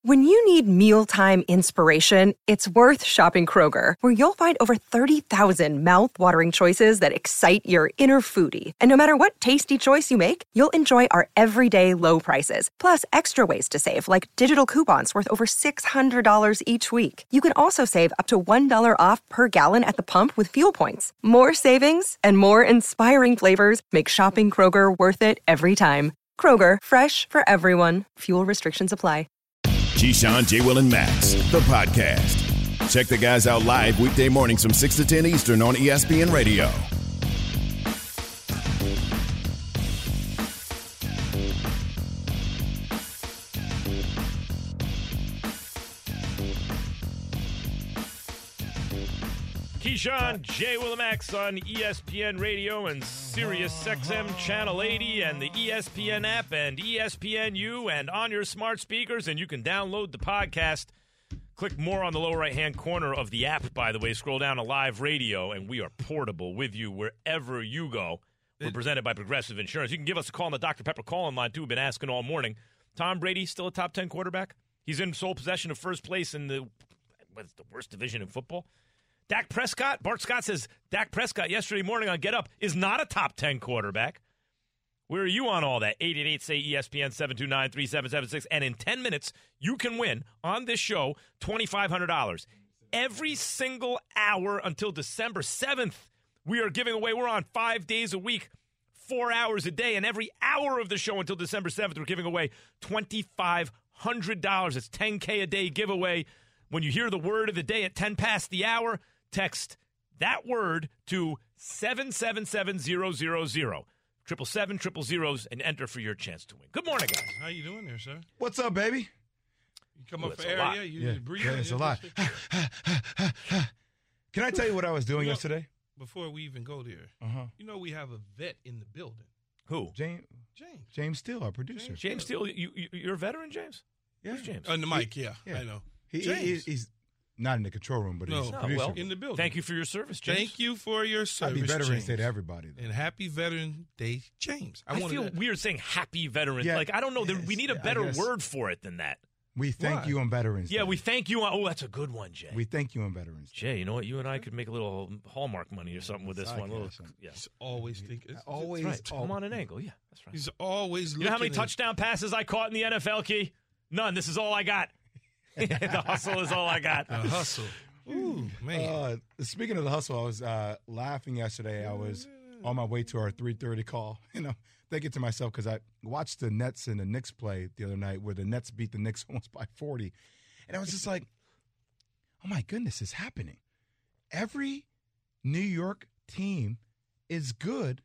When you need mealtime inspiration, it's worth shopping Kroger, where you'll find over 30,000 mouth-watering choices that excite your inner foodie. And no matter what tasty choice you make, you'll enjoy our everyday low prices, plus extra ways to save, like digital coupons worth over $600 each week. You can also save up to $1 off per gallon at the pump with fuel points. More savings and more inspiring flavors make shopping Kroger worth it every time. Kroger, fresh for everyone. Fuel restrictions apply. Keyshawn, J. Will, and Max, the podcast. Check the guys out live weekday mornings from 6 to 10 Eastern on ESPN Radio. Keyshawn, J. Will, and Max on ESPN Radio and Sirius XM Channel 80 and the ESPN app and ESPNU and on your smart speakers. And you can download the podcast. Click more on the lower right-hand corner of the app, by the way. Scroll down to live radio, and we are portable with you wherever you go. We're presented by Progressive Insurance. You can give us a call on the Dr. Pepper call-in line, too. We've been asking all morning. Tom Brady still a top 10 quarterback? He's in sole possession of first place in the worst division in football. Dak Prescott, Bart Scott says Dak Prescott yesterday morning on Get Up is not a top 10 quarterback. Where are you on all that? 888-SAY-ESPN, 729-3776. And in 10 minutes, you can win on this show $2,500. Every single hour until December 7th, we are giving away. We're on 5 days a week, 4 hours a day. And every hour of the show until December 7th, we're giving away $2,500. It's $10K a day giveaway. When you hear the word of the day at 10 past the hour, text that word to 777-000, 777-000, and enter for your chance to win. Good morning, guys. How you doing there, sir? What's up, baby? You come up for area, you breathe. Yeah, it's a lot. Can I tell you what I was doing yesterday? Before we even go there, you know we have a vet in the building. Who? James Steele, our producer. James Steele, you're a veteran, James? Yeah. Who's James? On the mic, yeah. I know. He's not in the control room, but he's a producer. Well, in the building. Thank you for your service, James. Thank you for your service, Happy Veterans James. Day to everybody. Though. And happy Veterans Day, James. I feel weird saying happy veterans. Yeah, I don't know. We need a better word for it than that. We thank you on Veterans Day. Yeah, we thank you on – that's a good one, Jay. We thank you on Veterans Day. Jay, you know what? You and I could make a little Hallmark money or something with this one. He's always thinking. Always. Right. I'm on an angle. Yeah, that's right. He's always looking. You know how many touchdown passes I caught in the NFL, Key? None. This is all I got. The hustle is all I got. The hustle. Ooh, man. Speaking of the hustle, I was laughing yesterday. I was on my way to our 3:30 call. Thinking to myself, because I watched the Nets and the Knicks play the other night where the Nets beat the Knicks almost by 40. And I was just like, oh, my goodness, it's happening. Every New York team is good,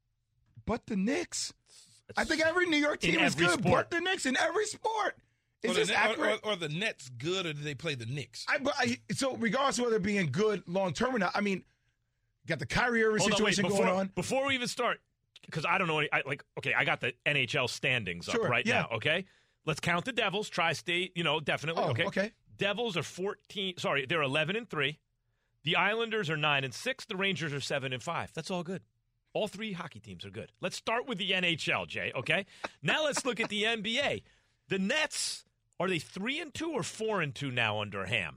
but the Knicks. I think every New York team is good, but the Knicks in every sport. Is this accurate? Or the Nets good, or do they play the Knicks? So regardless of whether being good long-term or not, I mean, got the Kyrie Irving situation going on. Before we even start, because I don't know I got the NHL standings up right now, okay? Let's count the Devils, Tri-State, definitely, okay? Devils are 14, they're 11-3. The Islanders are 9-6. The Rangers are 7-5. That's all good. All three hockey teams are good. Let's start with the NHL, Jay, okay? Now let's look at the NBA. The Nets, are they 3-2 or 4-2 now under Ham?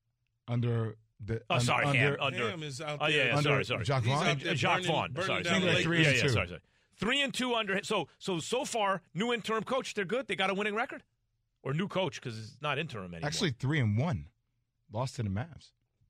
Under the Ham is out there. Sorry. Jacques Vaughn. Jacques Vaughn. Sorry. 3-2. 3-2 under. So far, new interim coach. They're good. They got a winning record, or new coach because it's not interim anymore. Actually, 3-1, lost to the Mavs.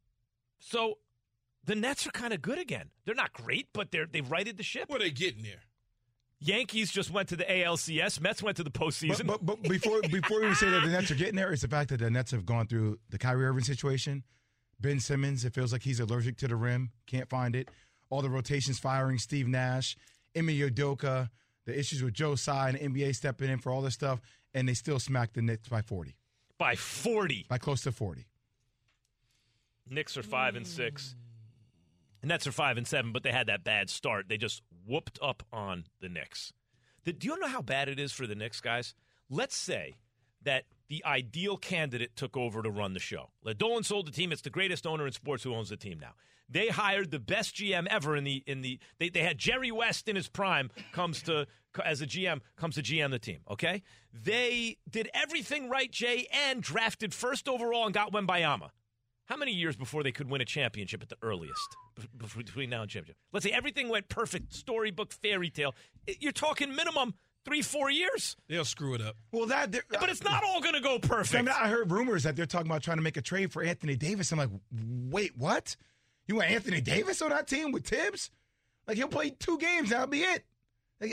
So the Nets are kind of good again. They're not great, but they've righted the ship. What are they getting there? Yankees just went to the ALCS. Mets went to the postseason. But before we say that the Nets are getting there, it's the fact that the Nets have gone through the Kyrie Irving situation. Ben Simmons, it feels like he's allergic to the rim. Can't find it. All the rotations firing. Steve Nash, Ime Udoka, the issues with Joe Tsai and the NBA stepping in for all this stuff, and they still smacked the Knicks by 40. By 40? By close to 40. Knicks are 5-6. The Nets are 5-7, but they had that bad start. They just whooped up on the Knicks. Do you know how bad it is for the Knicks, guys? Let's say that the ideal candidate took over to run the show. Dolan sold the team. It's the greatest owner in sports who owns the team now. They hired the best GM ever they had Jerry West in his prime as a GM comes to GM the team, okay? They did everything right, Jay, and drafted first overall and got Wembayama. How many years before they could win a championship at the earliest between now and championship? Let's say everything went perfect, storybook, fairy tale. You're talking minimum 3-4 years. They'll screw it up. Well, but it's not all going to go perfect. I mean, I heard rumors that they're talking about trying to make a trade for Anthony Davis. I'm like, wait, what? You want Anthony Davis on that team with Tibbs? Like, he'll play 2 games, that'll be it. Like,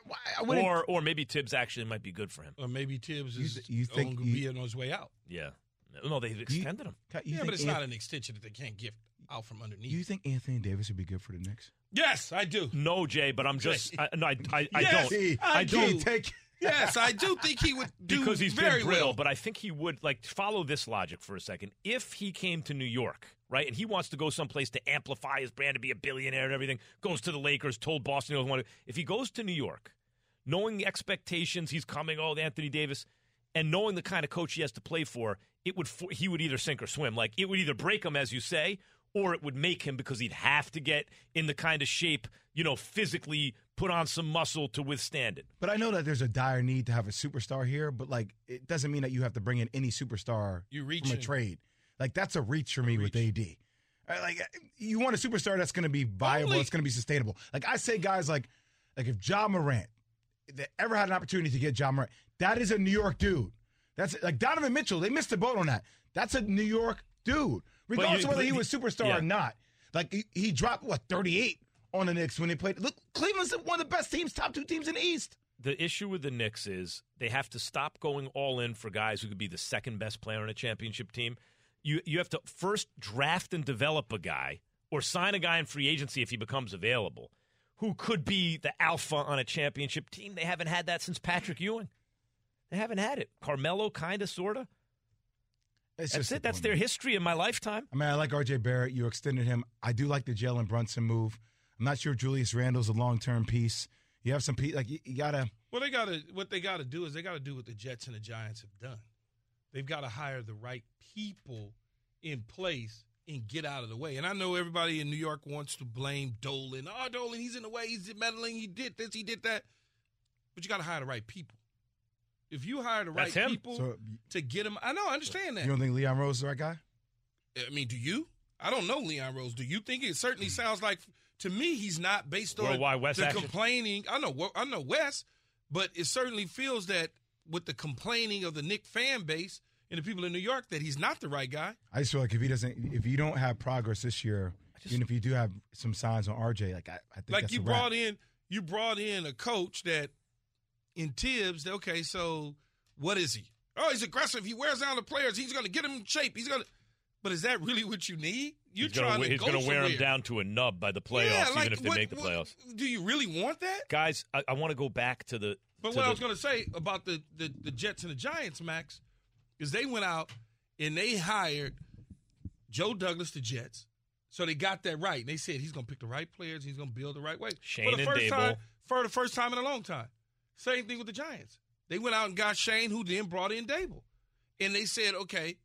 or maybe Tibbs actually might be good for him. Or maybe Tibbs is going to be on his way out. Yeah. No, they've extended him. But it's not an extension that they can't give out from underneath. Do you think Anthony Davis would be good for the Knicks? Yes, I do. No, Jay, but I'm just I yes, don't. I don't take. Yes, I do think he would do because he's very been brittle, well. But I think he would follow this logic for a second. If he came to New York, right, and he wants to go someplace to amplify his brand, to be a billionaire and everything, goes to the Lakers, told Boston he doesn't want to. If he goes to New York, knowing the expectations, he's coming, Anthony Davis, and knowing the kind of coach he has to play for, he would either sink or swim. Like, it would either break him, as you say, or it would make him because he'd have to get in the kind of shape, physically put on some muscle to withstand it. But I know that there's a dire need to have a superstar here, but, it doesn't mean that you have to bring in any superstar from a trade. Like, that's a reach for me with AD. You want a superstar that's going to be viable, it's going to be sustainable. Like, I say guys like if Ja Morant, they ever had an opportunity to get Ja Morant, that is a New York dude. That's like Donovan Mitchell. They missed the boat on that. That's a New York dude, regardless of whether he was a superstar or not. Like, he dropped, 38 on the Knicks when they played. Look, Cleveland's one of the best teams, top 2 teams in the East. The issue with the Knicks is they have to stop going all in for guys who could be the second best player on a championship team. You have to first draft and develop a guy or sign a guy in free agency if he becomes available who could be the alpha on a championship team. They haven't had that since Patrick Ewing. They haven't had it. Carmelo, kind of, sort of. That's it. That's their history in my lifetime. I mean, I like R.J. Barrett. You extended him. I do like the Jalen Brunson move. I'm not sure Julius Randle's a long-term piece. You have some you got to. Well, what they got to do is they got to do what the Jets and the Giants have done. They've got to hire the right people in place and get out of the way. And I know everybody in New York wants to blame Dolan. Oh, Dolan, he's in the way. He's meddling. He did this. He did that. But you got to hire the right people. If you hire the right people to get him, I understand that. You don't think Leon Rose is the right guy? I mean, do you? I don't know Leon Rose. Do you think? It certainly sounds like, to me, he's not based on the complaining. I know Wes, but it certainly feels that with the complaining of the Knicks fan base and the people in New York that he's not the right guy. I just feel like if you don't have progress this year, even if you do have some signs on RJ, I think that's you brought in a coach that in Tibbs. Okay, so what is he? Oh, he's aggressive. He wears down the players. He's going to get them in shape. But is that really what you need? He's going to wear them down to a nub by the playoffs, even if they make the playoffs. Do you really want that? Guys, I want to go back to the – But what I was going to say about the Jets and the Giants, Max, is they went out and they hired Joe Douglas, the Jets. So they got that right. And they said he's going to pick the right players. He's going to build the right way. Shane and Dable. For the first time in a long time. Same thing with the Giants. They went out and got Shane, who then brought in Dable. And they said, okay,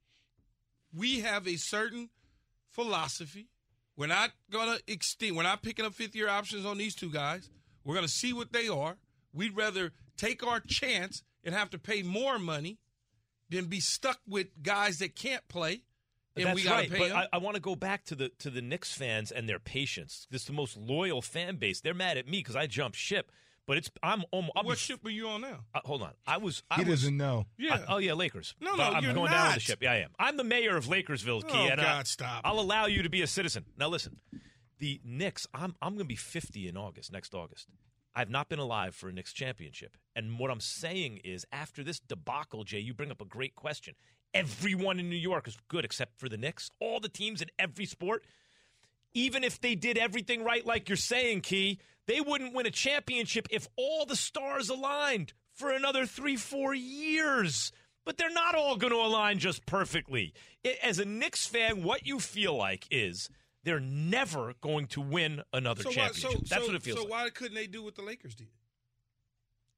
we have a certain philosophy. We're not going to extend. We're not picking up fifth-year options on these two guys. We're going to see what they are. We'd rather take our chance and have to pay more money than be stuck with guys that can't play. And That's we gotta right, pay but them. I want to go back to the Knicks fans and their patience. This is the most loyal fan base. They're mad at me because I jumped ship. But what ship are you on now? Hold on. He doesn't know. Yeah. Lakers. No, I'm you're going not. down with the ship. Yeah, I am. I'm the mayor of Lakersville, Key. Oh, God, stop. I'll allow you to be a citizen. Now, listen. The Knicks, I'm going to be 50 in next August. I've not been alive for a Knicks championship. And what I'm saying is, after this debacle, Jay, you bring up a great question. Everyone in New York is good except for the Knicks. All the teams in every sport. Even if they did everything right, like you're saying, Key, they wouldn't win a championship if all the stars aligned for another 3-4 years. But they're not all going to align just perfectly. As a Knicks fan, what you feel like is they're never going to win another championship. That's what it feels like. So why couldn't they do what the Lakers did?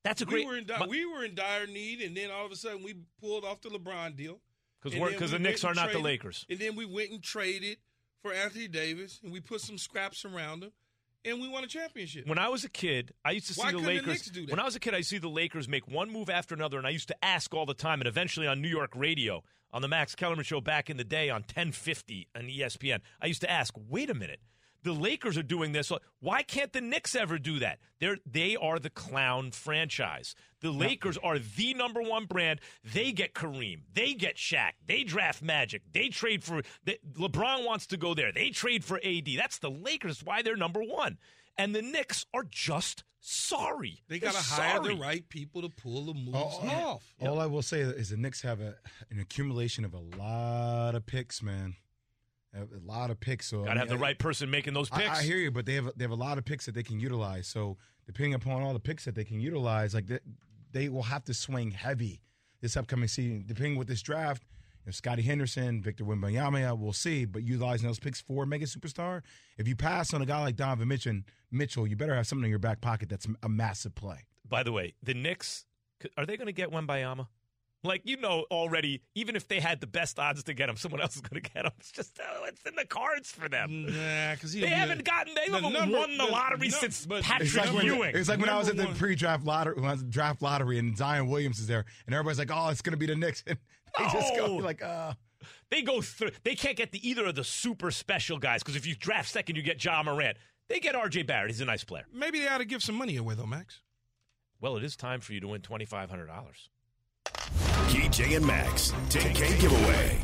That's a great. We were in dire need, and then all of a sudden we pulled off the LeBron deal because the Knicks are not the Lakers. And then we went and traded for Anthony Davis, and we put some scraps around him, and we won a championship. When I was a kid, I used to see the Lakers. Why couldn't the Knicks do that? When I was a kid, I used to see the Lakers make one move after another, and I used to ask all the time, and eventually on New York radio, on the Max Kellerman Show back in the day on 1050 on ESPN, I used to ask, wait a minute. The Lakers are doing this. Why can't the Knicks ever do that? They are the clown franchise. The Lakers are the number one brand. They get Kareem. They get Shaq. They draft Magic. They trade for LeBron wants to go there. They trade for AD. That's the Lakers. That's why they're number one. And the Knicks are just sorry. They got to hire the right people to pull the moves off. All I will say is the Knicks have an accumulation of a lot of picks, man. A lot of picks. So got to have the right person making those picks. I hear you, but they have a lot of picks that they can utilize. So depending upon all the picks that they can utilize, like they will have to swing heavy this upcoming season. Depending with this draft, Scotty Henderson, Victor Wembanyama, we'll see. But utilizing those picks for a mega superstar, if you pass on a guy like Donovan Mitchell, you better have something in your back pocket that's a massive play. By the way, the Knicks, are they going to get Wembanyama? Like, already, even if they had the best odds to get him, someone else is going to get him. It's just, it's in the cards for them. Nah, because they haven't won the lottery since Patrick Ewing. It's like when I was at the pre-draft lottery, when I was at the draft lottery, and Zion Williams is there, and everybody's like, "Oh, it's going to be the Knicks." And they just go like, They go through. They can't get either of the super special guys because if you draft second, you get Ja Morant. They get R.J. Barrett. He's a nice player. Maybe they ought to give some money away though, Max. Well, it is time for you to win $2,500. KJ and Max, 10K giveaway.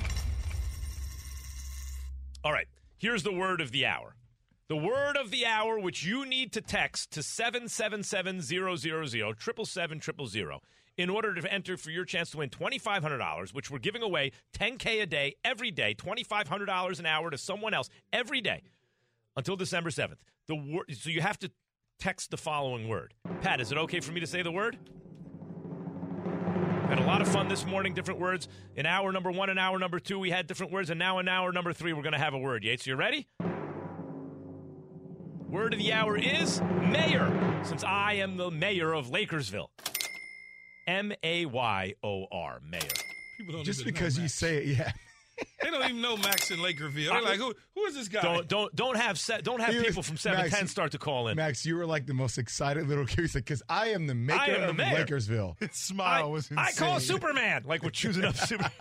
All right, here's the word of the hour. The word of the hour, which you need to text to 777-000, 777-000, in order to enter for your chance to win $2,500, which we're giving away $10K a day, every day, $2,500 an hour to someone else every day until December 7th. So you have to text the following word. Pat, is it okay for me to say the word? Had a lot of fun this morning, different words. In hour number 1 and hour number 2, we had different words, and now in hour number 3, we're going to have a word. Yates, you ready? Word of the hour is mayor, since I am the mayor of Lakersville. M-A-Y-O-R, mayor. People don't just even because know you Max. say it, yeah. They don't even know Max in Lakerville. They're like, who is this guy? Don't have people from 710 start to call in. Max, you were like the most excited little kid because I am the maker of Lakersville. His smile was insane. I call Superman, like we're choosing up Superman.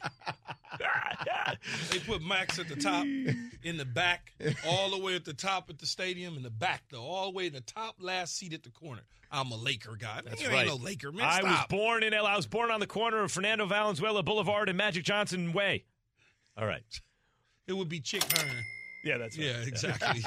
They put Max at the top, in the back, all the way at the top at the stadium, in the back, though, all the way in the top last seat at the corner. I'm a Laker guy. That's you right. Ain't no Laker, man. I was born in LA. I was born on the corner of Fernando Valenzuela Boulevard and Magic Johnson Way. All right. It would be Chick Hearn. Yeah, that's right. Yeah, exactly.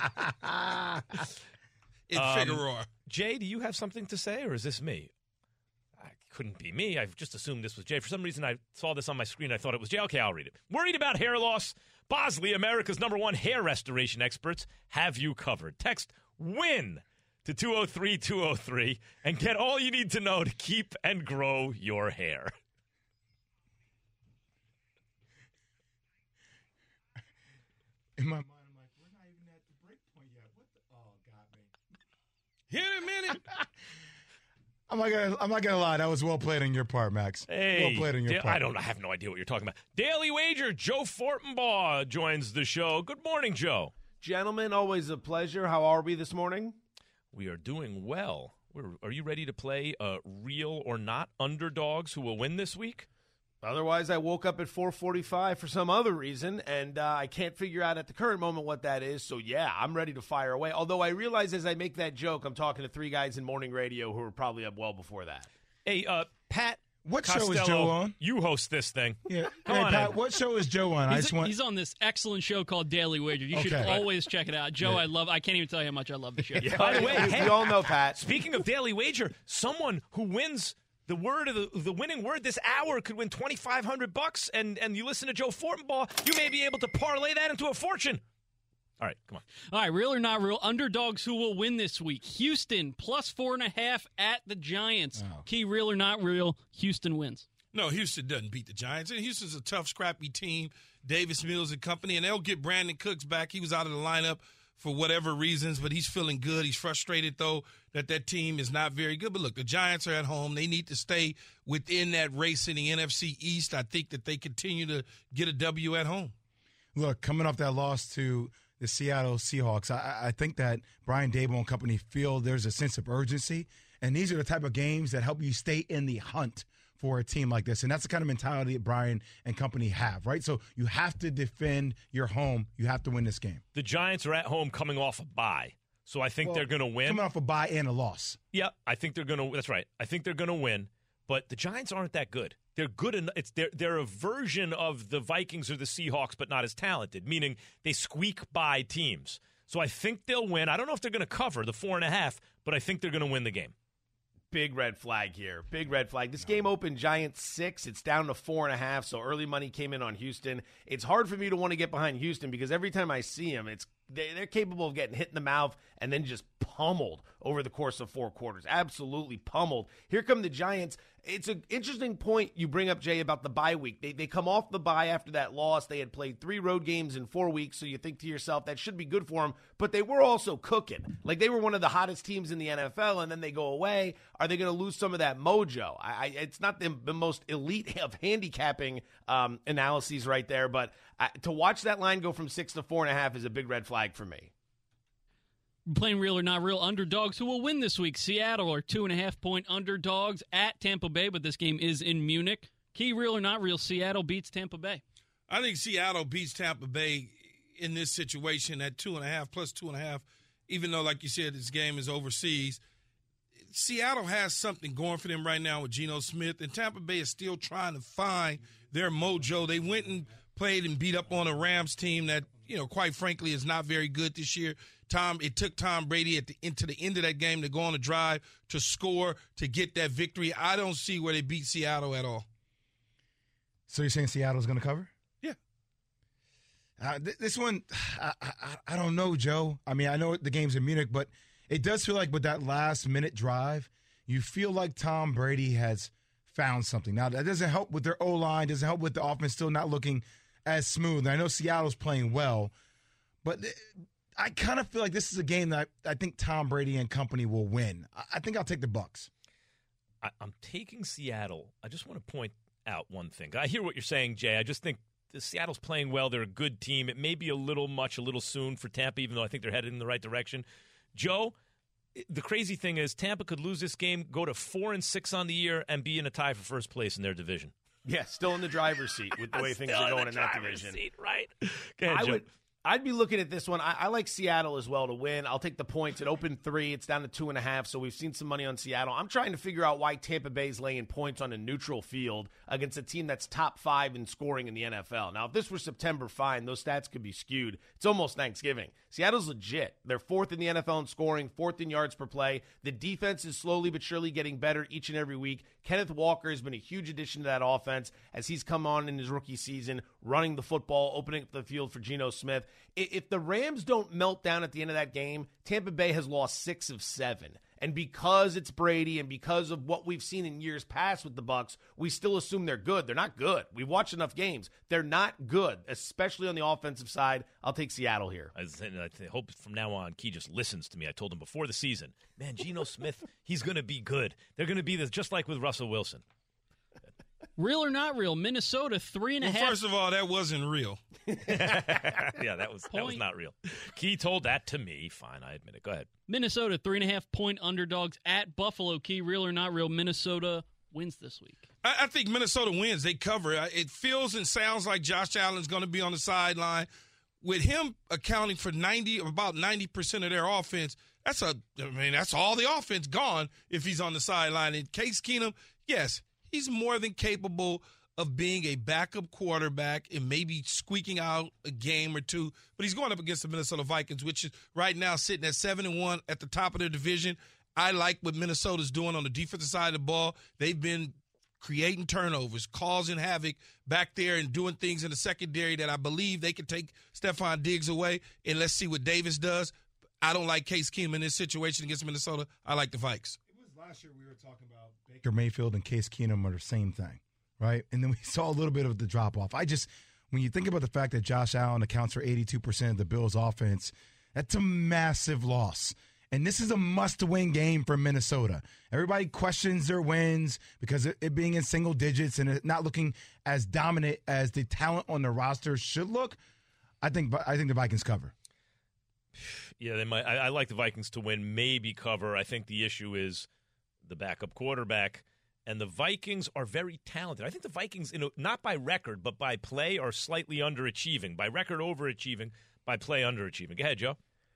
In Figueroa. Jay, do you have something to say, or is this me? It couldn't be me. I've just assumed this was Jay. For some reason, I saw this on my screen. I thought it was Jay. Okay, I'll read it. Worried about hair loss? Bosley, America's #1 hair restoration experts, have you covered. Text WIN to 203-203 and get all you need to know to keep and grow your hair. In my mind, I'm like, we're not even at the break point yet. What the? Oh, God, man. Here in a minute. I'm not gonna lie. That was well played on your part, Max. Hey, well played on your part. I have no idea what you're talking about. Daily Wager, Joe Fortenbaugh joins the show. Good morning, Joe. Gentlemen, always a pleasure. How are we this morning? We are doing well. Are you ready to play real or not underdogs who will win this week? Otherwise, I woke up at 4:45 for some other reason, and I can't figure out at the current moment what that is. So, yeah, I'm ready to fire away. Although I realize as I make that joke, I'm talking to 3 guys in morning radio who are probably up well before that. Hey, Pat. What Costello, show is Joe on? You host this thing. Yeah. Come hey, on, Pat, what show is Joe on? He's on this excellent show called Daily Wager. You should always check it out. Joe, I can't even tell you how much I love the show. Yeah. By the way, hey, we all know, Pat. Speaking of Daily Wager, someone who wins the word of the winning word this hour could win $2,500, and you listen to Joe Fortenbaugh, you may be able to parlay that into a fortune. All right, come on. All right, real or not real, underdogs who will win this week. Houston, +4.5 at the Giants. Oh. Key, real or not real, Houston wins. No, Houston doesn't beat the Giants. And Houston's a tough, scrappy team. Davis Mills and company, and they'll get Brandon Cooks back. He was out of the lineup for whatever reasons, but he's feeling good. He's frustrated, though, that team is not very good. But, look, the Giants are at home. They need to stay within that race in the NFC East. I think that they continue to get a W at home. Look, coming off that loss to the Seattle Seahawks, I think that Brian Daboll and company feel there's a sense of urgency, and these are the type of games that help you stay in the hunt for a team like this. And that's the kind of mentality that Brian and company have, right? So you have to defend your home. You have to win this game. The Giants are at home coming off a bye, so I think they're going to win. Coming off a bye and a loss. Yeah, I think they're going to – that's right. I think they're going to win, but the Giants aren't that good. They're good enough. They're a version of the Vikings or the Seahawks, but not as talented, meaning they squeak by teams. So I think they'll win. I don't know if they're going to cover the 4.5, but I think they're going to win the game. Big red flag here. Big red flag. This game opened Giants 6. It's down to 4.5, so early money came in on Houston. It's hard for me to want to get behind Houston because every time I see them, they're capable of getting hit in the mouth and then just pummeled over the course of 4 quarters. Absolutely pummeled. Here come the Giants. It's an interesting point you bring up, Jay, about the bye week. They come off the bye after that loss. They had played 3 road games in 4 weeks, so you think to yourself, that should be good for them. But they were also cooking. Like, they were one of the hottest teams in the NFL, and then they go away. Are they going to lose some of that mojo? It's not the most elite of handicapping analyses right there, but to watch that line go from 6 to 4.5 is a big red flag for me. Playing real or not real underdogs who will win this week. Seattle are 2.5-point underdogs at Tampa Bay, but this game is in Munich. Key, real or not real, Seattle beats Tampa Bay. I think Seattle beats Tampa Bay in this situation at 2.5 plus 2.5, even though, like you said, this game is overseas. Seattle has something going for them right now with Geno Smith, and Tampa Bay is still trying to find their mojo. They went and played and beat up on a Rams team that, quite frankly, is not very good this year. It took Tom Brady to the end of that game to go on a drive, to score, to get that victory. I don't see where they beat Seattle at all. So you're saying Seattle's going to cover? Yeah. This one, I don't know, Joe. I mean, I know the game's in Munich, but it does feel like with that last-minute drive, you feel like Tom Brady has found something. Now, that doesn't help with their O-line, doesn't help with the offense still not looking as smooth. And I know Seattle's playing well, but I kind of feel like this is a game that I think Tom Brady and company will win. I think I'll take the Bucs. I'm taking Seattle. I just want to point out one thing. I hear what you're saying, Jay. I just think Seattle's playing well. They're a good team. It may be a little soon for Tampa, even though I think they're headed in the right direction. Joe, the crazy thing is Tampa could lose this game, go to 4-6 on the year, and be in a tie for first place in their division. Yeah, still in the driver's seat with the way things are going in that division. Seat, right? Go ahead, Joe. I'd be looking at this one. I like Seattle as well to win. I'll take the points. It opened 3. It's down to 2.5, so we've seen some money on Seattle. I'm trying to figure out why Tampa Bay's laying points on a neutral field against a team that's top 5 in scoring in the NFL. Now, if this were September, fine. Those stats could be skewed. It's almost Thanksgiving. Seattle's legit. They're 4th in the NFL in scoring, 4th in yards per play. The defense is slowly but surely getting better each and every week. Kenneth Walker has been a huge addition to that offense as he's come on in his rookie season, running the football, opening up the field for Geno Smith. If the Rams don't melt down at the end of that game, Tampa Bay has lost 6 of 7. And because it's Brady and because of what we've seen in years past with the Bucs, we still assume they're good. They're not good. We've watched enough games. They're not good, especially on the offensive side. I'll take Seattle here. I hope from now on Key just listens to me. I told him before the season, man, Geno Smith, he's going to be good. They're going to be this just like with Russell Wilson. Real or not real, Minnesota 3.5. Well, first of all, that wasn't real. Yeah, that was not real. Key told that to me. Fine, I admit it. Go ahead. Minnesota 3.5-point underdogs at Buffalo. Key, real or not real, Minnesota wins this week. I think Minnesota wins. They cover. It feels and sounds like Josh Allen's going to be on the sideline. With him accounting for about 90% of their offense, that's all the offense gone if he's on the sideline. And Case Keenum, yes, he's more than capable of being a backup quarterback and maybe squeaking out a game or two. But he's going up against the Minnesota Vikings, which is right now sitting at 7-1 at the top of their division. I like what Minnesota's doing on the defensive side of the ball. They've been creating turnovers, causing havoc back there and doing things in the secondary that I believe they can take Stephon Diggs away. And let's see what Davis does. I don't like Case Keenum in this situation against Minnesota. I like the Vikes. It was last year we were talking about Baker Mayfield and Case Keenum are the same thing, right? And then we saw a little bit of the drop-off. When you think about the fact that Josh Allen accounts for 82% of the Bills' offense, That's a massive loss. And this is a must-win game for Minnesota. Everybody questions their wins because it being in single digits and it not looking as dominant as the talent on the roster should look. I think the Vikings cover. Yeah, they might. I like the Vikings to win, maybe cover. I think the issue is the backup quarterback. And the Vikings are very talented. I think the Vikings, not by record, but by play, are slightly underachieving. By record, overachieving. By play, underachieving. Go ahead, Joe.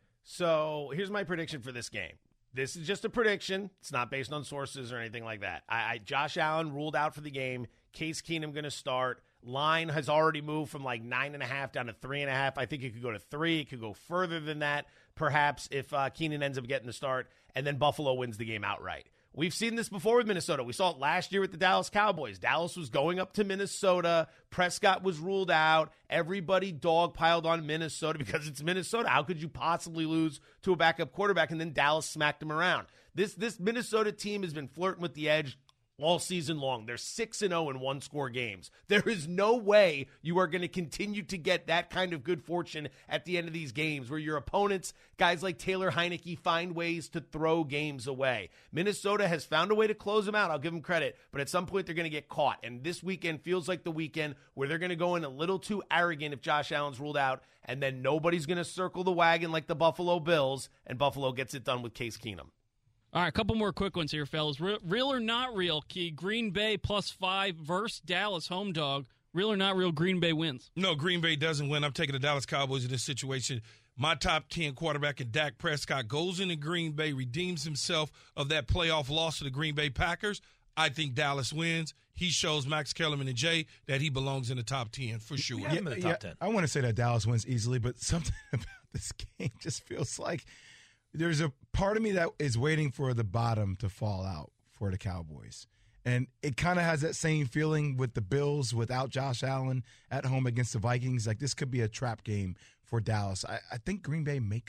So here's my prediction for this game. This is just a prediction. It's not based on sources or anything like that. Josh Allen ruled out for the game. Case Keenum going to start. Line has already moved from like 9.5 down to 3.5. I think it could go to 3. It could go further than that, perhaps, if Keenan ends up getting the start. And then Buffalo wins the game outright. We've seen this before with Minnesota. We saw it last year with the Dallas Cowboys. Dallas was going up to Minnesota. Prescott was ruled out. Everybody dogpiled on Minnesota because it's Minnesota. How could you possibly lose to a backup quarterback? And then Dallas smacked them around. This Minnesota team has been flirting with the edge all season long. They're 6-0 in one-score games. There is no way you are going to continue to get that kind of good fortune at the end of these games where your opponents, guys like Taylor Heineke, find ways to throw games away. Minnesota has found a way to close them out. I'll give them credit. But at some point, they're going to get caught. And this weekend feels like the weekend where they're going to go in a little too arrogant if Josh Allen's ruled out. And then nobody's going to circle the wagon like the Buffalo Bills. And Buffalo gets it done with Case Keenum. All right, a couple more quick ones here, fellas. Real or not real, Key? Green Bay +5 versus Dallas home dog. Real or not real, Green Bay wins? No, Green Bay doesn't win. I'm taking the Dallas Cowboys in this situation. My top 10 quarterback in Dak Prescott goes into Green Bay, redeems himself of that playoff loss to the Green Bay Packers. I think Dallas wins. He shows Max Kellerman and Jay that he belongs in the top 10 for sure. Yeah, in the top 10. I want to say that Dallas wins easily, but something about this game just feels like there's a part of me that is waiting for the bottom to fall out for the Cowboys. And it kind of has that same feeling with the Bills without Josh Allen at home against the Vikings. Like, this could be a trap game for Dallas. I think Green Bay may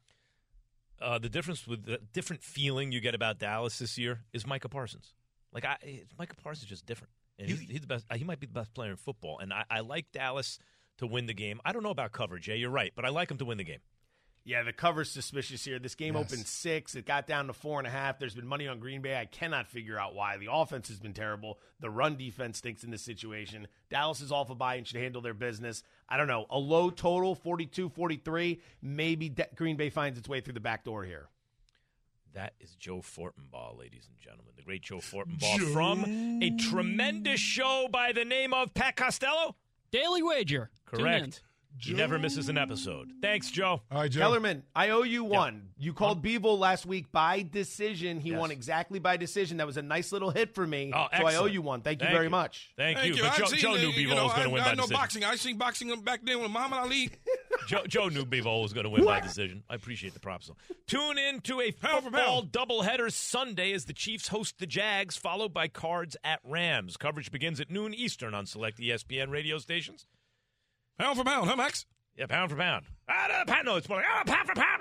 cover. The difference with the different feeling you get about Dallas this year is Micah Parsons. Micah Parsons is just different. And he's the best. He might be the best player in football. And I like Dallas to win the game. I don't know about cover, Jay. You're right. But I like him to win the game. Yeah, the cover's suspicious here. This game opened 6. It got down to 4.5. There's been money on Green Bay. I cannot figure out why. The offense has been terrible. The run defense stinks in this situation. Dallas is off a bye and should handle their business. I don't know. A low total, 42-43. Maybe Green Bay finds its way through the back door here. That is Joe Fortenbaugh, ladies and gentlemen. The great Joe Fortenbaugh from a tremendous show by the name of Pat Costello. Daily Wager. Correct. He never misses an episode. Thanks, Joe. All right, Joe. Kellerman, I owe you one. You called Bevel last week by decision. He won exactly by decision. That was a nice little hit for me. Oh, so I owe you one. Thank you very much. Thank you. But Joe knew Bevel was going to win by decision. I know boxing. I seen boxing back then with Muhammad Ali. Joe knew Bevel was going to win by decision. I appreciate the props, though. Tune in to a football doubleheader Sunday as the Chiefs host the Jags, followed by Cards at Rams. Coverage begins at noon Eastern on select ESPN radio stations. Pound for pound, huh, Max? Yeah, pound for pound. No, it's more like pound for pound.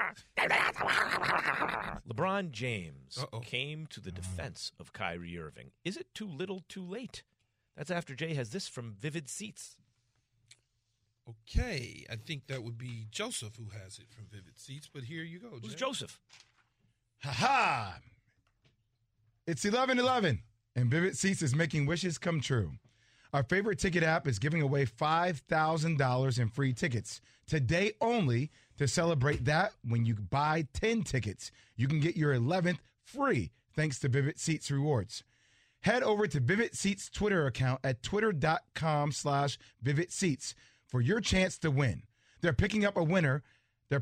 LeBron James came to the defense of Kyrie Irving. Is it too little, too late? That's after Jay has this from Vivid Seats. Okay, I think that would be Joseph who has it from Vivid Seats, but here you go, Jay. Who's Joseph? Ha-ha! It's 11/11, and Vivid Seats is making wishes come true. Our favorite ticket app is giving away $5,000 in free tickets today only. To celebrate that, when you buy 10 tickets, you can get your 11th free thanks to Vivid Seats Rewards. Head over to Vivid Seats Twitter account at twitter.com/Vivid Seats for your chance to win. They're picking a winner at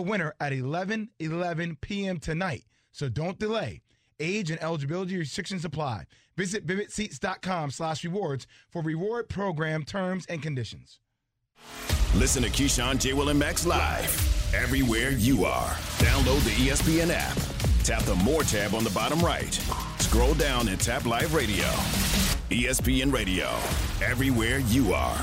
11:11 p.m. tonight, so don't delay. Age and eligibility restrictions apply. Visit VividSeats.com/rewards for reward program terms and conditions. Listen to Keyshawn, J. Will, and Max live everywhere you are. Download the ESPN app. Tap the More tab on the bottom right. Scroll down and tap Live Radio. ESPN Radio. Everywhere you are.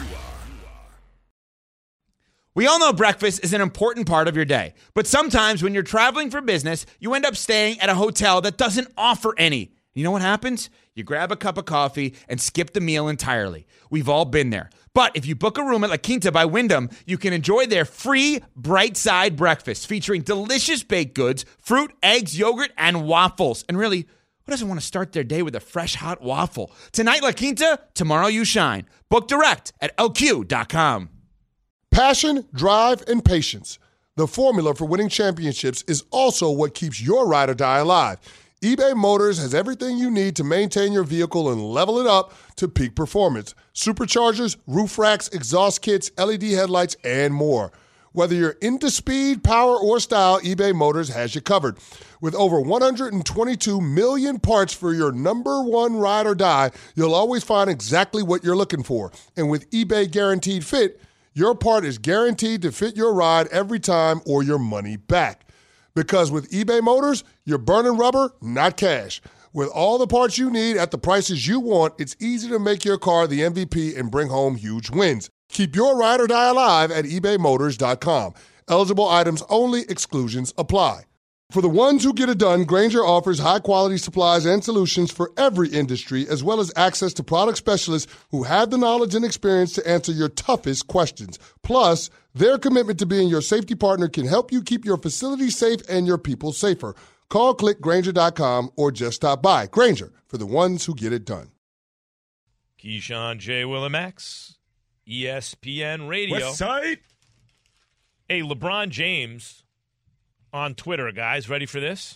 We all know breakfast is an important part of your day, but sometimes when you're traveling for business, you end up staying at a hotel that doesn't offer any. You know what happens? You grab a cup of coffee and skip the meal entirely. We've all been there. But if you book a room at La Quinta by Wyndham, you can enjoy their free Bright Side breakfast featuring delicious baked goods, fruit, eggs, yogurt, and waffles. And really, who doesn't want to start their day with a fresh, hot waffle? Tonight, La Quinta, tomorrow you shine. Book direct at LQ.com. Passion, drive, and patience. The formula for winning championships is also what keeps your ride or die alive. eBay Motors has everything you need to maintain your vehicle and level it up to peak performance. Superchargers, roof racks, exhaust kits, LED headlights, and more. Whether you're into speed, power, or style, eBay Motors has you covered. With over 122 million parts for your number one ride or die, you'll always find exactly what you're looking for. And with eBay Guaranteed Fit, your part is guaranteed to fit your ride every time or your money back. Because with eBay Motors, you're burning rubber, not cash. With all the parts you need at the prices you want, it's easy to make your car the MVP and bring home huge wins. Keep your ride or die alive at ebaymotors.com. Eligible items only. Exclusions apply. For the ones who get it done, Grainger offers high-quality supplies and solutions for every industry, as well as access to product specialists who have the knowledge and experience to answer your toughest questions. Plus, their commitment to being your safety partner can help you keep your facility safe and your people safer. Call, click Grainger.com, or just stop by. Grainger, for the ones who get it done. Keyshawn, J. Will, and Max, ESPN Radio. West Side. Hey, LeBron James on Twitter, guys. Ready for this?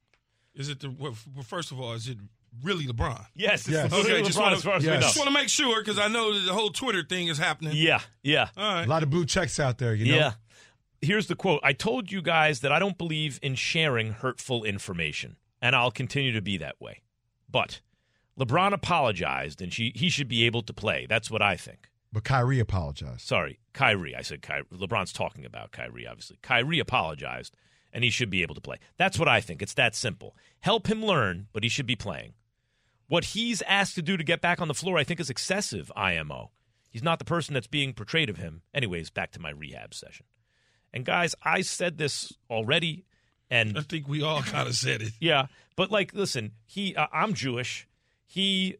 Is it well, first of all, is it really LeBron? Yes. It's Yes. okay, Okay, just LeBron as far as we know. Just want to make sure because I know that the whole Twitter thing is happening. Yeah. All right. A lot of blue checks out there, you know? Yeah. Here's the quote. I told you guys that I don't believe in sharing hurtful information, and I'll continue to be that way. But LeBron apologized, and he should be able to play. That's what I think. But Kyrie apologized. Sorry, Kyrie. I said Kyrie. LeBron's talking about Kyrie, obviously. Kyrie apologized, and he should be able to play. That's what I think. It's that simple. Help him learn, but he should be playing. What he's asked to do to get back on the floor, I think, is excessive, IMO. He's not the person that's being portrayed of him. Anyways, back to my rehab session. And, guys, I said this already. And I think we all kind of said it. Yeah, but, like, listen, I'm Jewish. He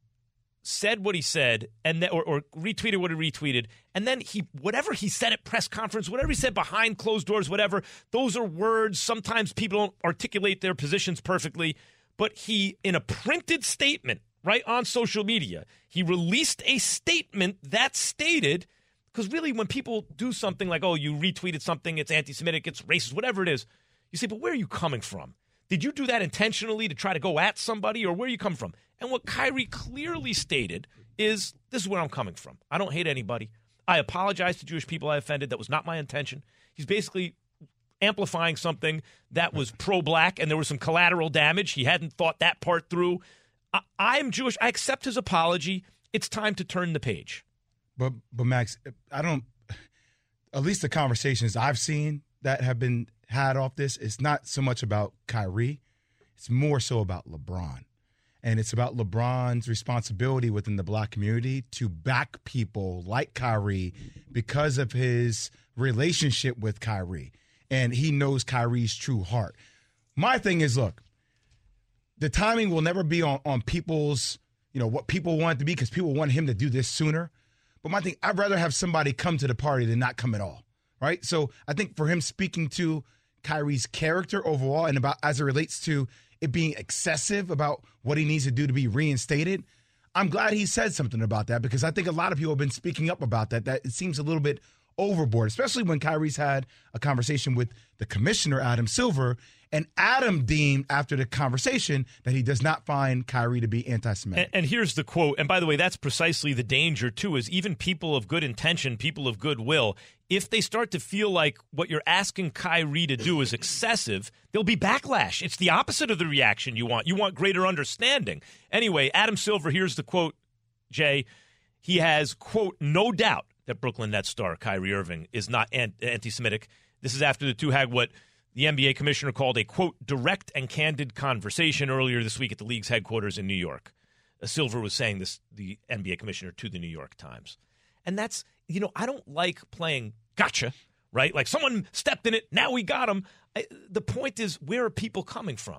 said what he said, and then, or retweeted what he retweeted, and then whatever he said at press conference, whatever he said behind closed doors, whatever, those are words. Sometimes people don't articulate their positions perfectly, but he, in a printed statement, right on social media, he released a statement that stated, because really when people do something like, oh, you retweeted something, it's anti-Semitic, it's racist, whatever it is, you say, but where are you coming from? Did you do that intentionally to try to go at somebody, or where are you coming from? And what Kyrie clearly stated is, this is where I'm coming from. I don't hate anybody. I apologize to Jewish people I offended. That was not my intention. He's basically amplifying something that was pro-black, and there was some collateral damage. He hadn't thought that part through. I'm Jewish. I accept his apology. It's time to turn the page. But Max, I don't. At least the conversations I've seen that have been had off this, it's not so much about Kyrie. It's more so about LeBron. And it's about LeBron's responsibility within the black community to back people like Kyrie because of his relationship with Kyrie. And he knows Kyrie's true heart. My thing is, look, the timing will never be on people's, what people want it to be, because people want him to do this sooner. But my thing, I'd rather have somebody come to the party than not come at all, right? So I think for him speaking to Kyrie's character overall and about as it relates to it being excessive about what he needs to do to be reinstated, I'm glad he said something about that, because I think a lot of people have been speaking up about that it seems a little bit overboard, especially when Kyrie's had a conversation with the commissioner, Adam Silver, and Adam deemed after the conversation that he does not find Kyrie to be anti-Semitic. And here's the quote, and by the way, that's precisely the danger, too, is even people of good intention, people of goodwill, if they start to feel like what you're asking Kyrie to do is excessive, there'll be backlash. It's the opposite of the reaction you want. You want greater understanding. Anyway, Adam Silver, here's the quote, Jay. He has, quote, no doubt that Brooklyn Nets star Kyrie Irving is not anti-Semitic. This is after the two had what the NBA commissioner called a, quote, direct and candid conversation earlier this week at the league's headquarters in New York. Silver was saying this, the NBA commissioner, to the New York Times. And that's, I don't like playing gotcha, right? Like someone stepped in it, now we got him. The point is, where are people coming from?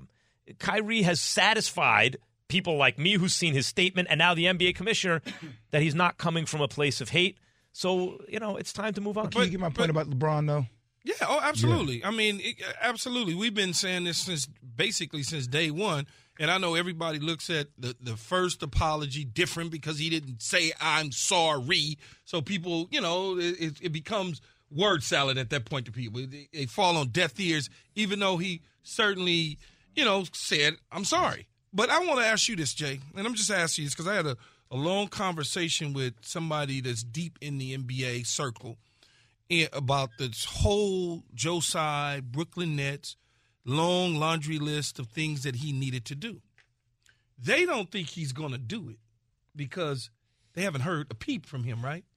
Kyrie has satisfied people like me who's seen his statement and now the NBA commissioner that he's not coming from a place of hate. So, it's time to move on. Can you get my point about LeBron, though? Yeah, absolutely. Yeah. I mean, absolutely. We've been saying this since day one. And I know everybody looks at the first apology different because he didn't say, I'm sorry. So people, it becomes word salad at that point to people. They fall on deaf ears, even though he certainly, said, I'm sorry. But I want to ask you this, Jay, and I'm just asking you this because I had a long conversation with somebody that's deep in the NBA circle about this whole Joe Tsai, Brooklyn Nets, long laundry list of things that he needed to do. They don't think he's going to do it because they haven't heard a peep from him, right?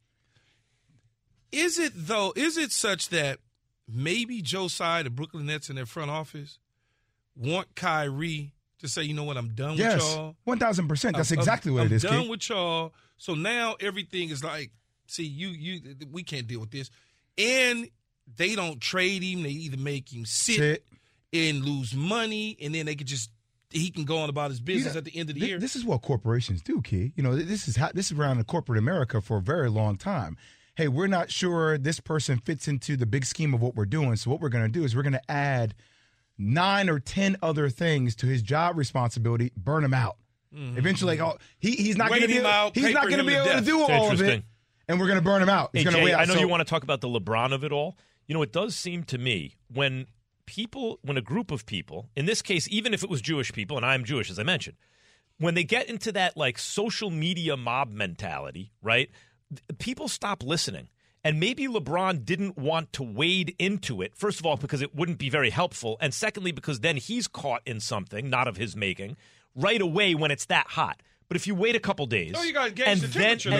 Is it such that maybe Joe Tsai, the Brooklyn Nets in their front office, want Kyrie to say, you know what, I'm done with y'all? 1,000%. That's exactly what it is, I'm done kid. with y'all. So now everything is like, see, we can't deal with this. And they don't trade him. They either make him sit and lose money, and then he can go on about his business at the end of the year. This is what corporations do, kid. This is around in corporate America for a very long time. Hey, we're not sure this person fits into the big scheme of what we're doing. So what we're going to do is we're going to add 9 or 10 other things to his job responsibility, burn him out. Mm-hmm. Eventually, he's not going to be able to do all of it, and we're going to burn him out. Hey, Jay, I know you want to talk about the LeBron of it all. It does seem to me when a group of people, in this case, even if it was Jewish people, and I'm Jewish, as I mentioned, when they get into that social media mob mentality, right, people stop listening. And maybe LeBron didn't want to wade into it, first of all, because it wouldn't be very helpful, and secondly, because then he's caught in something, not of his making, right away when it's that hot. But if you wait a couple days, you got to gauge the temperature.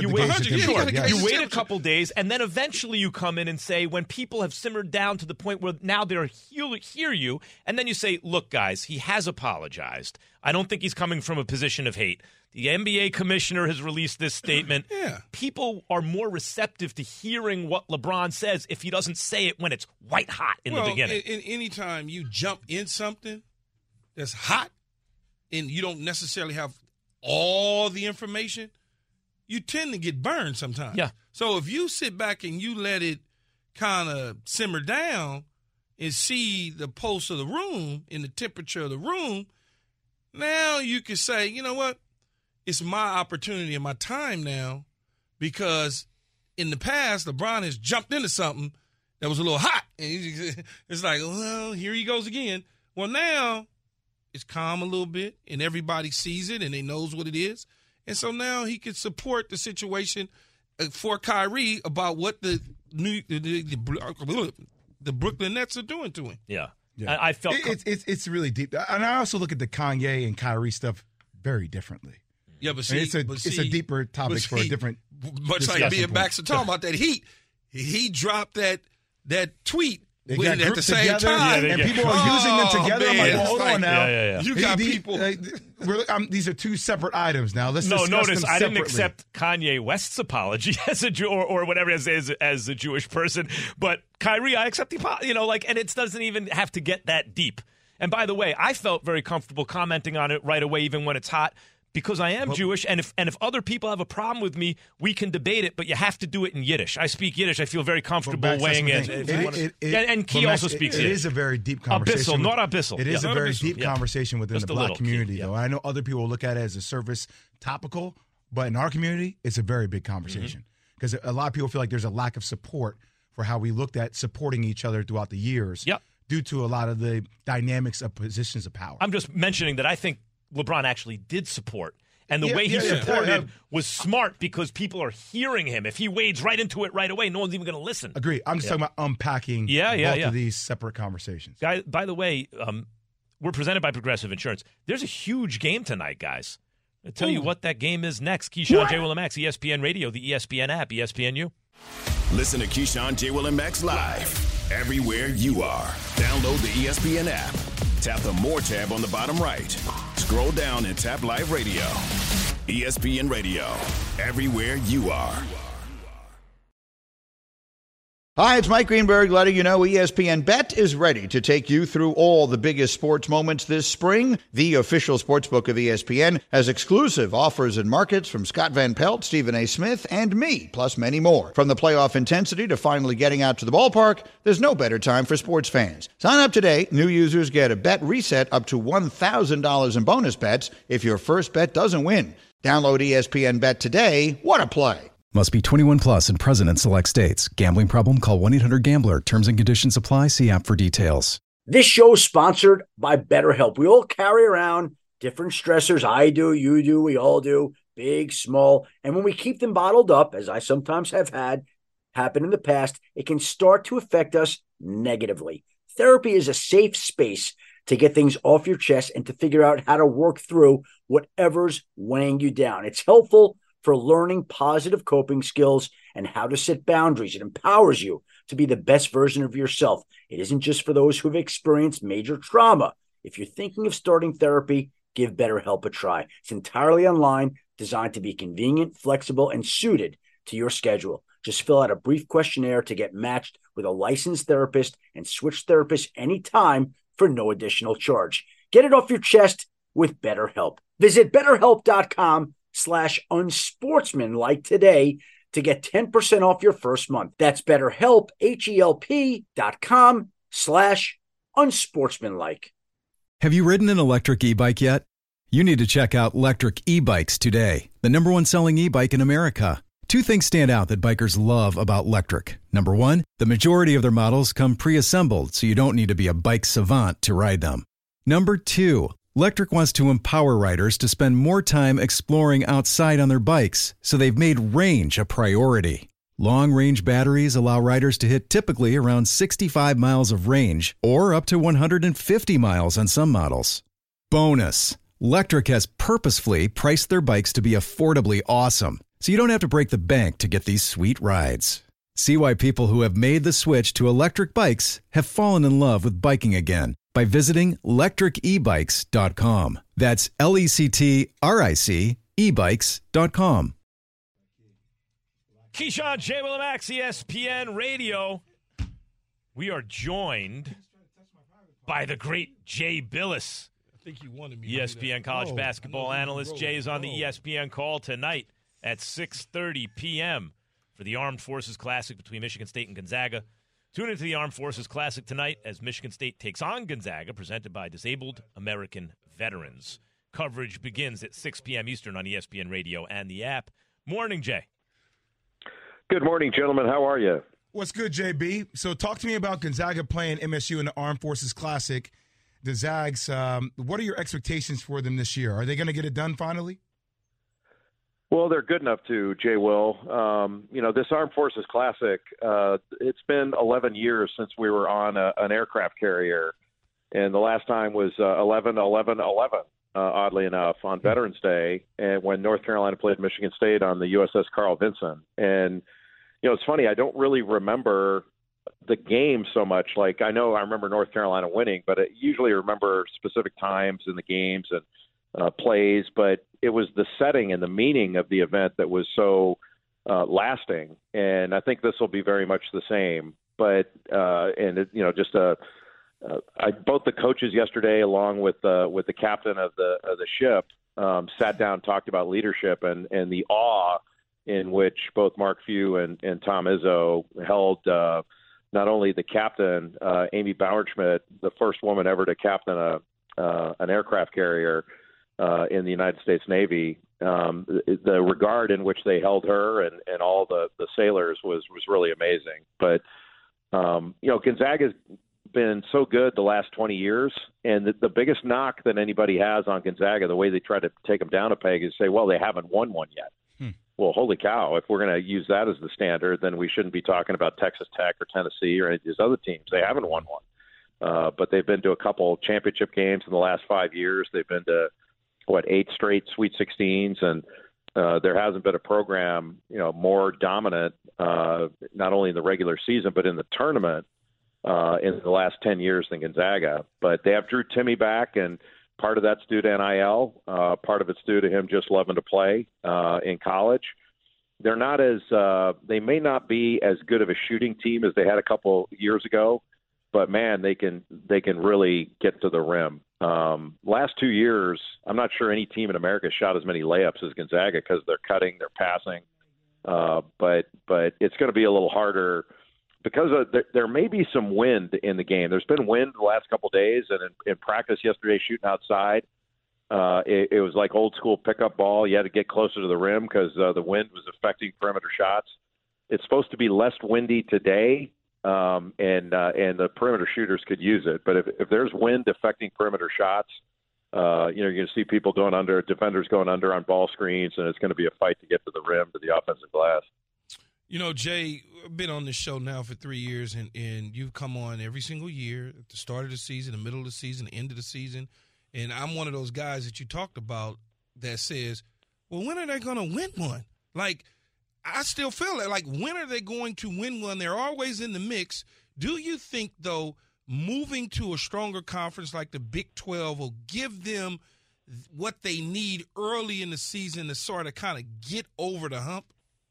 You wait a couple days, and then eventually you come in and say, when people have simmered down to the point where now they're hear you, and then you say, look, guys, he has apologized. I don't think he's coming from a position of hate. The NBA commissioner has released this statement. People are more receptive to hearing what LeBron says if he doesn't say it when it's white hot in the beginning. Anytime you jump in something that's hot and you don't necessarily have all the information, you tend to get burned sometimes. Yeah. So if you sit back and you let it kind of simmer down and see the pulse of the room and the temperature of the room, now you can say, you know what? It's my opportunity and my time now, because in the past, LeBron has jumped into something that was a little hot. And it's like, well, here he goes again. Well, now it's calm a little bit, and everybody sees it, and they knows what it is. And so now he can support the situation for Kyrie about what the Brooklyn Nets are doing to him. Yeah. I felt it's really deep. And I also look at the Kanye and Kyrie stuff very differently. Yeah, but see, it's a deeper topic for a different. Much like me and Max are talking about that heat. He dropped that tweet at the same time, and people are using them together. I'm like, well, hold on now. Yeah. You got people. These are two separate items now. Let's discuss notice them I didn't separately. accept Kanye West's apology as a Jew or whatever as a Jewish person, but Kyrie, I accept the and it doesn't even have to get that deep. And by the way, I felt very comfortable commenting on it right away, even when it's hot, because I am Jewish, and if other people have a problem with me, we can debate it, but you have to do it in Yiddish. I speak Yiddish. I feel very comfortable weighing in. And Key also speaks Yiddish. It is a very deep conversation. Not abyssal. It is a very deep conversation within Just the black community, though. I know other people look at it as a surface topical, but in our community, it's a very big conversation. Because a lot of people feel like there's a lack of support for how we looked at supporting each other throughout the years due to a lot of the dynamics of positions of power. I'm just mentioning that I think LeBron actually did support. And the way he supported was smart because people are hearing him. If he wades right into it right away, no one's even going to listen. Agree. I'm just talking about unpacking both of these separate conversations. By the way, we're presented by Progressive Insurance. There's a huge game tonight, guys. I'll tell you what that game is next. Keyshawn, J. Will and Max, ESPN Radio, the ESPN app, ESPNU. Listen to Keyshawn, J. Will and Max live everywhere you are. Download the ESPN app. Tap the More tab on the bottom right. Scroll down and tap Live Radio. ESPN Radio, everywhere you are. Hi, it's Mike Greenberg letting you know ESPN Bet is ready to take you through all the biggest sports moments this spring. The official sportsbook of ESPN has exclusive offers and markets from Scott Van Pelt, Stephen A. Smith, and me, plus many more. From the playoff intensity to finally getting out to the ballpark, there's no better time for sports fans. Sign up today. New users get a bet reset up to $1,000 in bonus bets if your first bet doesn't win. Download ESPN Bet today. What a play. Must be 21 plus and present in select states. Gambling problem? Call 1-800-GAMBLER. Terms and conditions apply. See app for details. This show is sponsored by BetterHelp. We all carry around different stressors. I do, you do, we all do, big, small. And when we keep them bottled up, as I sometimes have had happen in the past, it can start to affect us negatively. Therapy is a safe space to get things off your chest and to figure out how to work through whatever's weighing you down. It's helpful for learning positive coping skills and how to set boundaries. It empowers you to be the best version of yourself. It isn't just for those who have experienced major trauma. If you're thinking of starting therapy, give BetterHelp a try. It's entirely online, designed to be convenient, flexible, and suited to your schedule. Just fill out a brief questionnaire to get matched with a licensed therapist and switch therapists anytime for no additional charge. Get it off your chest with BetterHelp. Visit BetterHelp.com/unsportsmanlike today to get 10% off your first month. That's BetterHelp, HELP.com/unsportsmanlike. Have you ridden an electric e-bike yet? You need to check out Lectric E-Bikes today, the #1 selling e-bike in America. Two things stand out that bikers love about Lectric. Number one, the majority of their models come pre-assembled, so you don't need to be a bike savant to ride them. Number two, Lectric wants to empower riders to spend more time exploring outside on their bikes, so they've made range a priority. Long-range batteries allow riders to hit typically around 65 miles of range, or up to 150 miles on some models. Bonus, Lectric has purposefully priced their bikes to be affordably awesome, so you don't have to break the bank to get these sweet rides. See why people who have made the switch to electric bikes have fallen in love with biking again by visiting lectricebikes.com. That's LECTRIC ebikes.com. Keyshawn, J. Willimax, ESPN Radio. We are joined by the great Jay Billis, I think he wanted me. ESPN college basketball analyst. Jay is on the ESPN call tonight at 6:30 p.m. for the Armed Forces Classic between Michigan State and Gonzaga. Tune into the Armed Forces Classic tonight as Michigan State takes on Gonzaga, presented by Disabled American Veterans. Coverage begins at 6 p.m. Eastern on ESPN Radio and the app. Morning, Jay. Good morning, gentlemen. How are you? What's good, JB? So talk to me about Gonzaga playing MSU in the Armed Forces Classic. The Zags, what are your expectations for them this year? Are they going to get it done finally? Well, they're good enough to, Jay Will. This Armed Forces Classic, it's been 11 years since we were on an aircraft carrier, and the last time was 11/11/11, oddly enough, on Veterans Day, and when North Carolina played Michigan State on the USS Carl Vinson. And, it's funny, I don't really remember the game so much. Like, I remember North Carolina winning, but I usually remember specific times in the games and plays, but it was the setting and the meaning of the event that was so lasting. And I think this will be very much the same. But both the coaches yesterday, along with the captain of the ship, sat down, talked about leadership and the awe in which both Mark Few and Tom Izzo held not only the captain, Amy Bauerschmidt, the first woman ever to captain an aircraft carrier in the United States Navy. The regard in which they held her and all the sailors was really amazing. But, Gonzaga's been so good the last 20 years, and the biggest knock that anybody has on Gonzaga, the way they try to take them down a peg, is say, well, they haven't won one yet. Well, holy cow, if we're going to use that as the standard, then we shouldn't be talking about Texas Tech or Tennessee or any of these other teams. They haven't won one. But they've been to a couple championship games in the last 5 years. They've been to, 8 straight Sweet 16s, and there hasn't been a program, more dominant, not only in the regular season, but in the tournament in the last 10 years than Gonzaga. But they have Drew Timme back, and part of that's due to NIL. Part of it's due to him just loving to play in college. they're not as they may not be as good of a shooting team as they had a couple years ago, but man, they can really get to the rim. Last 2 years, I'm not sure any team in America shot as many layups as Gonzaga because they're cutting, they're passing. But it's going to be a little harder because there may be some wind in the game. There's been wind the last couple of days, and in practice yesterday shooting outside, it was like old school pickup ball. You had to get closer to the rim because the wind was affecting perimeter shots. It's supposed to be less windy today, and the perimeter shooters could use it. But if there's wind affecting perimeter shots, you're going to see people defenders going under on ball screens, and it's going to be a fight to get to the rim, to the offensive glass. You know, Jay, I've been on this show now for 3 years, and you've come on every single year at the start of the season, the middle of the season, the end of the season. And I'm one of those guys that you talked about that says, well, when are they going to win one? Like, I still feel that. Like, when are they going to win one? They're always in the mix. Do you think, though, moving to a stronger conference like the Big 12 will give them what they need early in the season to sort of kind of get over the hump?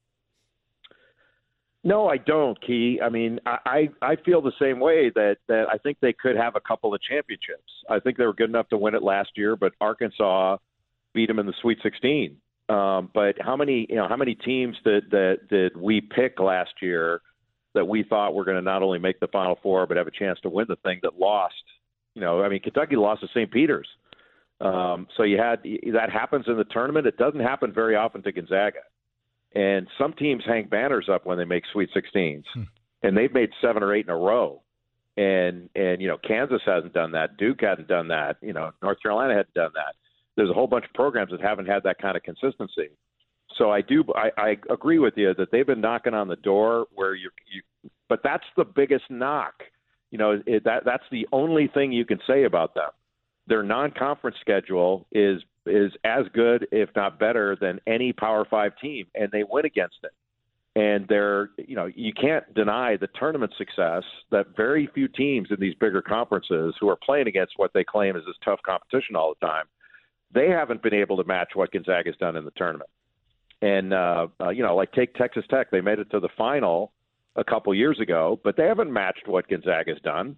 No, I don't, Key. I mean, I feel the same way that I think they could have a couple of championships. I think they were good enough to win it last year, but Arkansas beat them in the Sweet 16. But how many teams that we pick last year that we thought were going to not only make the Final Four but have a chance to win the thing that lost? Kentucky lost to St. Peter's. So you had that happens in the tournament. It doesn't happen very often to Gonzaga. And some teams hang banners up when they make Sweet 16s, and they've made 7 or 8 in a row. And Kansas hasn't done that. Duke hadn't done that. North Carolina hadn't done that. There's a whole bunch of programs that haven't had that kind of consistency. So I agree with you that they've been knocking on the door where but that's the biggest knock. That's the only thing you can say about them. Their non-conference schedule is as good, if not better, than any Power 5 team, and they win against it. And you can't deny the tournament success that very few teams in these bigger conferences who are playing against what they claim is this tough competition all the time, they haven't been able to match what Gonzaga's done in the tournament. And, like take Texas Tech. They made it to the final a couple years ago, but they haven't matched what Gonzaga's done.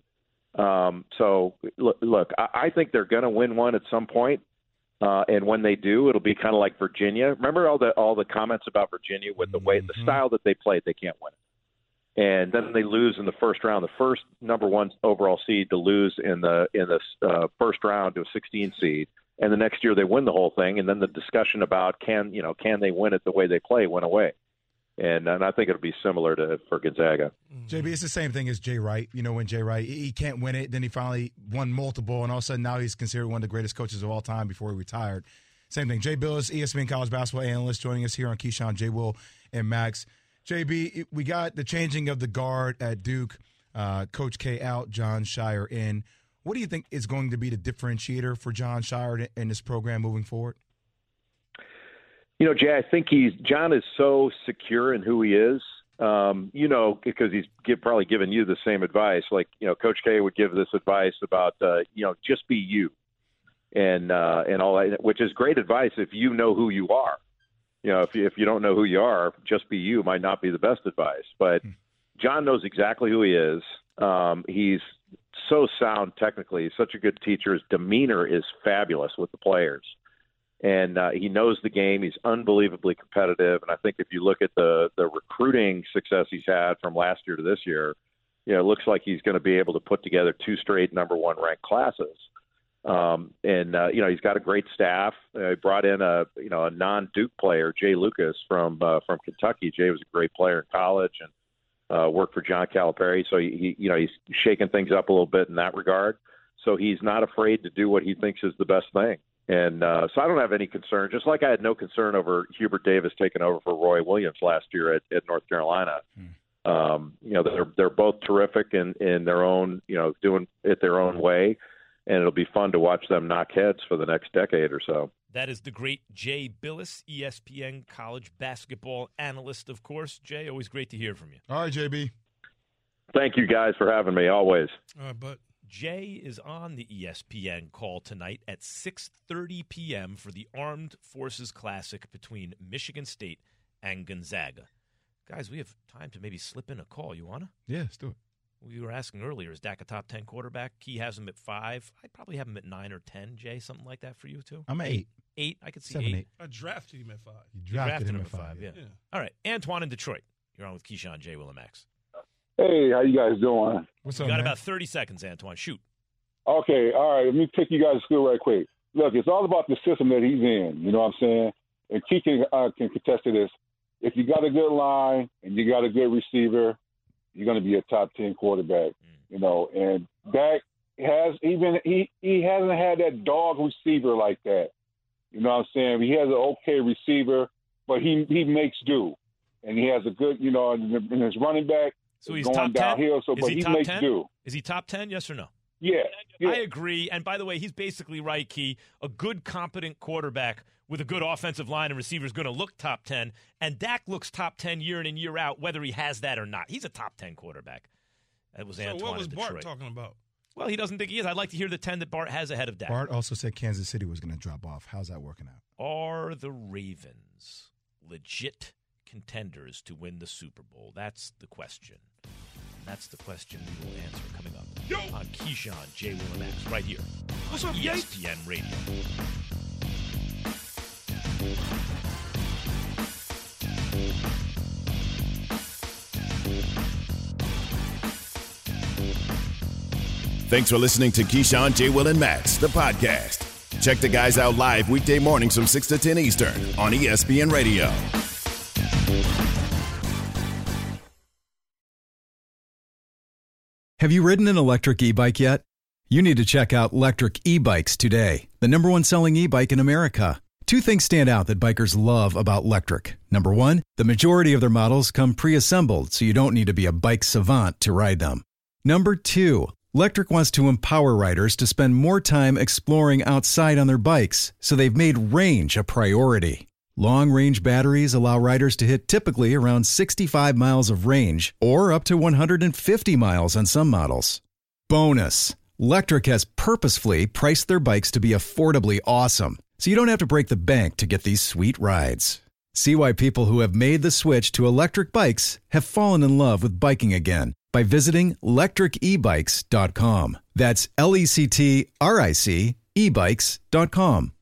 So, look, I think they're going to win one at some point. And when they do, it'll be kind of like Virginia. Remember all the comments about Virginia with the way, the style that they played, they can't win it. And then they lose in the first round, the first number 1 overall seed to lose in the first round to a 16 seed. And the next year they win the whole thing. And then the discussion about can they win it the way they play went away. And I think it'll be similar for Gonzaga. JB, it's the same thing as Jay Wright. When Jay Wright, he can't win it, then he finally won multiple, and all of a sudden now he's considered one of the greatest coaches of all time before he retired. Same thing. Jay Billis, ESPN college basketball analyst, joining us here on Keyshawn, J. Will, and Max. JB, we got the changing of the guard at Duke. Coach K out, Jon Scheyer in. What do you think is going to be the differentiator for Jon Scheyer in this program moving forward? Jay, I think Jon is so secure in who he is, because he's probably given you the same advice. Like, Coach K would give this advice about, just be you and all that, which is great advice if you know who you are. If you don't know who you are, just be you might not be the best advice. But Jon knows exactly who he is. He's so sound technically. He's such a good teacher. His demeanor is fabulous with the players. And he knows the game. He's unbelievably competitive. And I think if you look at the recruiting success he's had from last year to this year, it looks like he's going to be able to put together 2 straight number 1 ranked classes. He's got a great staff. He brought in a non-Duke player, Jay Lucas from Kentucky. Jay was a great player in college and worked for John Calipari. So he's shaking things up a little bit in that regard. So he's not afraid to do what he thinks is the best thing. And so I don't have any concern, just like I had no concern over Hubert Davis taking over for Roy Williams last year at North Carolina. They're both terrific in their own, doing it their own way. And it'll be fun to watch them knock heads for the next decade or so. That is the great Jay Billis, ESPN college basketball analyst, of course. Jay, always great to hear from you. All right, JB. Thank you guys for having me, always. All right, bud. Jay is on the ESPN call tonight at 6:30 p.m. for the Armed Forces Classic between Michigan State and Gonzaga. Guys, we have time to maybe slip in a call. You want to? Yeah, let's do it. We were asking earlier, is Dak a top 10 quarterback? Key has him at 5. I'd probably have him at 9 or 10, Jay, something like that for you, too. I'm at 8. 8, I could see 7, 8. I drafted him at 5. You drafted him at 5, yeah. All right, Antoine in Detroit. You're on with Keyshawn, J. Will, and Max. Hey, how you guys doing? What's You up, got man? about 30 seconds, Antoine. Shoot. Okay, all right. Let me take you guys to school right quick. Look, it's all about the system that he's in. You know what I'm saying? And Key can contest to this. If you got a good line and you got a good receiver, you're going to be a top 10 quarterback. You know, and Dak has he hasn't had that dog receiver like that. You know what I'm saying? He has an okay receiver, but he makes do, and he has a good, you know, in his running back. So he's going top 10? downhill. So, Is but he he top makes 10? do. Is he top 10, yes or no? Yeah. I agree. And by the way, he's basically right, Key. A good, competent quarterback with a good offensive line and receiver is going to look top 10. And Dak looks top 10 year in and year out, whether he has that or not. He's a top 10 quarterback. That was Antoine. So what was in Bart Detroit. talking about? Well, he doesn't think he is. I'd like to hear the 10 that Bart has ahead of Dak. Bart also said Kansas City was going to drop off. How's that working out? Are the Ravens legit contenders to win the Super Bowl? That's the question. That's the question we will answer coming up on Keyshawn, J. Will, and Max, right here on ESPN Radio. Thanks for listening to Keyshawn, J. Will, and Max, the podcast. Check the guys out live weekday mornings from 6 to 10 Eastern on ESPN Radio. Have you ridden an electric e-bike yet? You need to check out Lectric E-Bikes today, the #1 selling e-bike in America. Two things stand out that bikers love about Lectric. Number one, the majority of their models come pre-assembled, so you don't need to be a bike savant to ride them. Number two, Lectric wants to empower riders to spend more time exploring outside on their bikes, so they've made range a priority. Long-range batteries allow riders to hit typically around 65 miles of range or up to 150 miles on some models. Bonus, Lectric has purposefully priced their bikes to be affordably awesome, so you don't have to break the bank to get these sweet rides. See why people who have made the switch to electric bikes have fallen in love with biking again by visiting lectricebikes.com. That's LECTRIC ebikes.com.